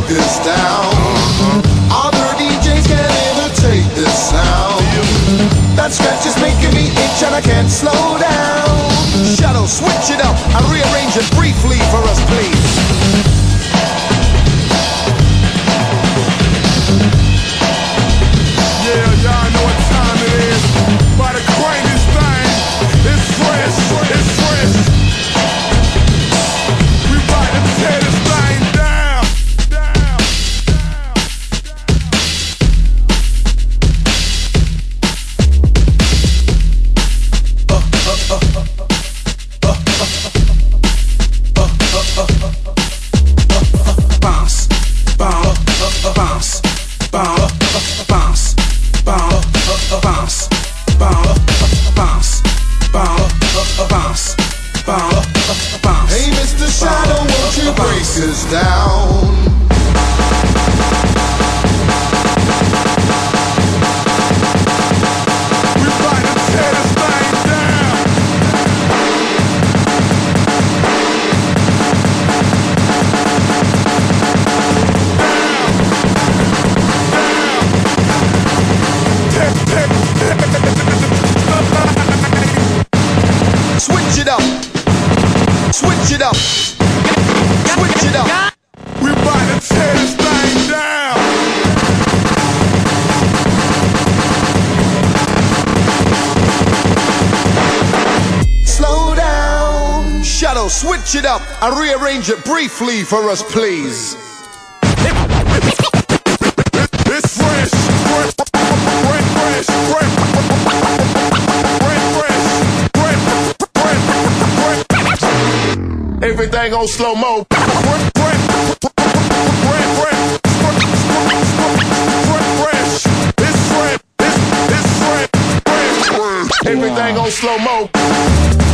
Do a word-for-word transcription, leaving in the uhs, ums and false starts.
this down. Other D Js can't imitate this sound. That scratch is making me itch and I can't slow down. Shadow, switch it up and rearrange it briefly for us, please. Yeah, y'all know what time it is. By the crank this thing. It's fresh, it's fresh. We about to tear this thing down. Down, Bounce, bounce, bounce, bounce, bounce, bounce, bounce, bounce, bounce, bounce, bounce. Hey, Mister Shadow, won't you break this down? we about to tear this thing down. Switch it up. Switch it up. Switch it up. We about to tear this thing down. Slow down. Shadow, switch it up and rearrange it briefly for us, please. It's fresh, fresh, fresh, fresh, fresh, fresh, fresh, fresh. Everything on slow mo. Fresh, fresh, fresh, fresh, fresh, fresh. It's fresh, it's it's fresh, fresh. Everything on slow mo.